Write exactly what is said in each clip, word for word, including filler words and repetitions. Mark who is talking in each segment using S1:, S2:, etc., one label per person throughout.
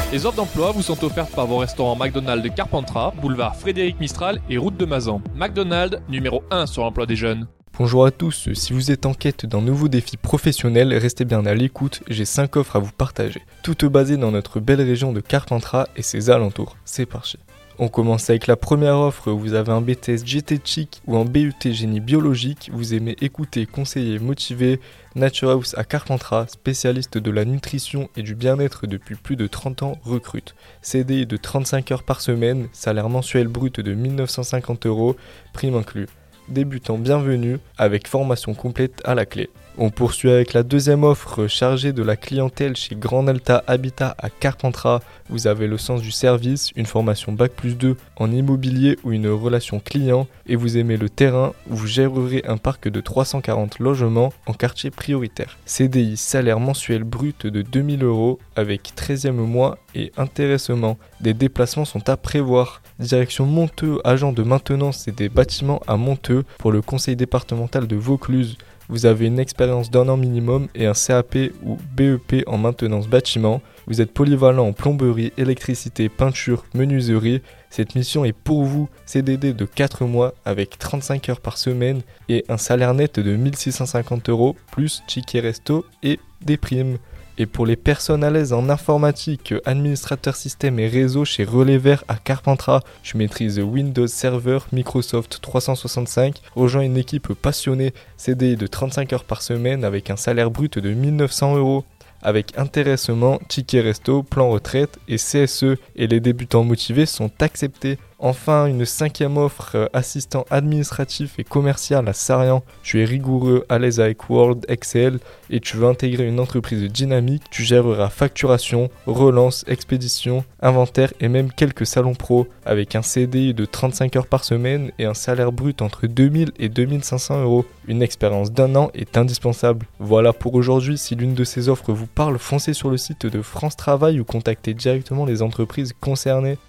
S1: Les offres d'emploi vous sont offertes par vos restaurants McDonald's de Carpentras, boulevard Frédéric Mistral et route de Mazan. McDonald's, numéro un sur l'emploi des jeunes.
S2: Bonjour à tous, si vous êtes en quête d'un nouveau défi professionnel, restez bien à l'écoute, j'ai cinq offres à vous partager. Toutes basées dans notre belle région de Carpentras et ses alentours. C'est parti. On commence avec la première offre, vous avez un B T S G T Chic ou un B U T Génie Biologique, vous aimez écouter, conseiller, motiver, Nature House à Carpentras, spécialiste de la nutrition et du bien-être depuis plus de trente ans, recrute. C D I de trente-cinq heures par semaine, salaire mensuel brut de mille neuf cent cinquante euros, prime inclus. Débutant bienvenue, avec formation complète à la clé. On poursuit avec la deuxième offre, chargée de la clientèle chez Grand Alta Habitat à Carpentras. Vous avez le sens du service, une formation bac plus deux en immobilier ou une relation client et vous aimez le terrain, vous gérerez un parc de trois cent quarante logements en quartier prioritaire. C D I, salaire mensuel brut de deux mille euros avec treizième mois et intéressement. Des déplacements sont à prévoir. Direction Monteux, agent de maintenance et des bâtiments à Monteux pour le conseil départemental de Vaucluse. Vous avez une expérience d'un an minimum et un C A P ou B E P en maintenance bâtiment. Vous êtes polyvalent en plomberie, électricité, peinture, menuiserie. Cette mission est pour vous. C D D de quatre mois avec trente-cinq heures par semaine et un salaire net de mille six cent cinquante euros plus ticket resto et des primes. Et pour les personnes à l'aise en informatique, administrateur système et réseau chez Relais Vert à Carpentras, je maîtrise Windows Server, Microsoft trois cent soixante-cinq, rejoins une équipe passionnée, C D I de trente-cinq heures par semaine avec un salaire brut de mille neuf cents euros. Avec intéressement, ticket resto, plan retraite et C S E, et les débutants motivés sont acceptés. Enfin, une cinquième offre, euh, assistant administratif et commercial à Sarian. Tu es rigoureux, à l'aise avec Word, Excel et tu veux intégrer une entreprise dynamique. Tu géreras facturation, relance, expédition, inventaire et même quelques salons pro avec un C D I de trente-cinq heures par semaine et un salaire brut entre deux mille et deux mille cinq cents euros. Une expérience d'un an est indispensable. Voilà pour aujourd'hui. Si l'une de ces offres vous parle, foncez sur le site de France Travail ou contactez directement les entreprises concernées.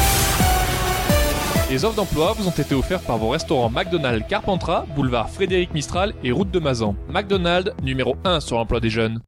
S1: Les offres d'emploi vous ont été offertes par vos restaurants McDonald's Carpentras, boulevard Frédéric Mistral et route de Mazan. McDonald's, numéro un sur l'emploi des jeunes.